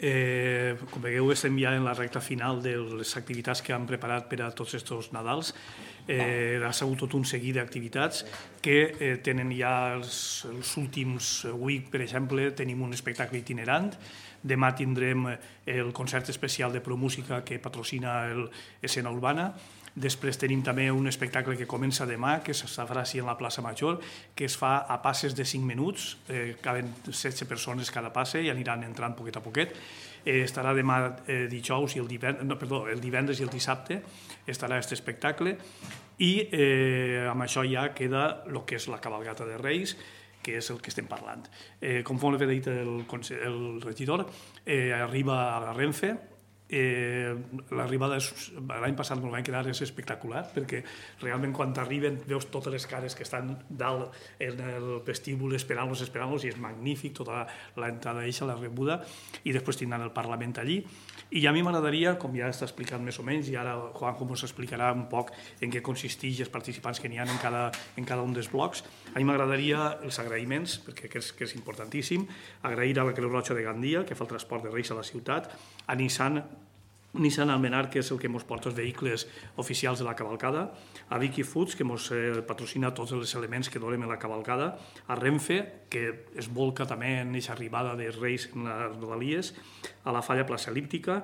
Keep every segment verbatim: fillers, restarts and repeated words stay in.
Com veieu, estem ja en la recta final de les activitats que han preparat per a tots aquests Nadals. Ha sigut tot un seguit d'activitats que tenen ja els últims... Avui, per exemple, tenim un espectacle itinerant. Demà tindrem el concert especial de promúsica que patrocina l'Escena Urbana. Després tenim també un espectacle que comença demà, que es farà així en la plaça Major, que es fa a passes de cinc minuts, caben setze persones cada passe i aniran entrant poquet a poquet. Estarà demà dijous i el divendres, no, perdó, el divendres i el dissabte estarà aquest espectacle i amb això ja queda el que és la cabalgata de Reis, que és el que estem parlant. Com molt bé dit el regidor, arriba a la Renfe. L'arribada l'any passat ens va quedar espectacular perquè realment quan arriben veus totes les cares que estan dalt en el vestíbul esperant-los, esperant-los i és magnífic tota l'entrada eixa, la rebuda, i després tindran el Parlament allí. I a mi m'agradaria, com ja està explicat més o menys, i ara Juanjo ens explicarà un poc en què consisteix els participants que n'hi ha en cada un dels blocs, a mi m'agradaria els agraïments, perquè crec que és importantíssim, agrair a la Creu Roja de Gandia, que fa el transport de Reis a la ciutat, a Nissan, Nissan Almenar, que és el que ens porta els vehicles oficials de la cavalcada, a Vicky Foods, que ens patrocina tots els elements que donem en la cavalcada, a Renfe, que es volca també en aquesta arribada de Reis en les Rodalies, a la Falla Plaça Elíptica,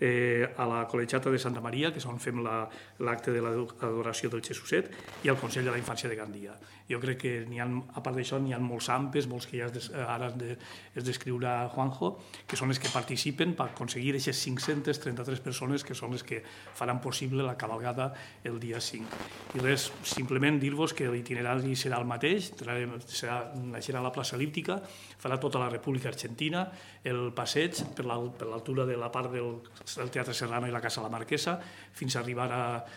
a la Col·legiata de Santa Maria, que és on fem l'acte de l'adoració del Jesuset, i al Consell de la Infància de Gandia. Jo crec que, a part d'això, n'hi ha molts ampes, molts que ja ara es descriurà Juanjo, que són els que participen per aconseguir aquestes cinc-centes trenta-tres persones que són les que faran possible la cavalgada el dia cinc. I res, simplement dir-vos que l'itinerari serà el mateix, naixerà a la plaça Elíptica, farà tota la República Argentina, el passeig per l'altura de la part del Teatre Serrano i la Casa La Marquesa, fins a arribar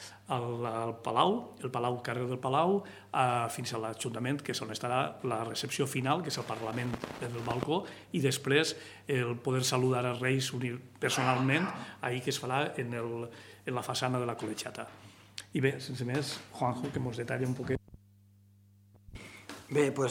al Palau, el Palau, carrer del Palau, fins a l'Ajuntament, que és on estarà la recepció final, que és el Parlament del balcó, i després el poder saludar els Reis personalment, ahir que es farà en la façana de la col·legiata. I bé, sense més, Juanjo, que ens detalla un poquet. Bé, doncs